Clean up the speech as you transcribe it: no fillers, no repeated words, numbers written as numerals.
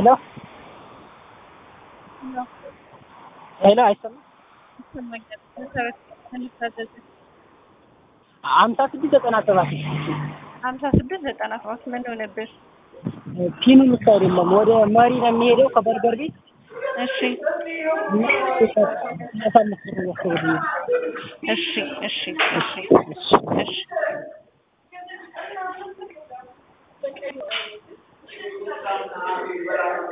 ሄሎ ነው ሄሎ አይሰማም። ይሰማኛል። መሰረት እንታዘዝ 5697 5697 ምን ሆነብህ? ፒኑን እኮ አይደለም ወደ መሪ ነው የሚሄደው ከበርገር ቤት። እሺ እሺ እሺ እሺ እሺ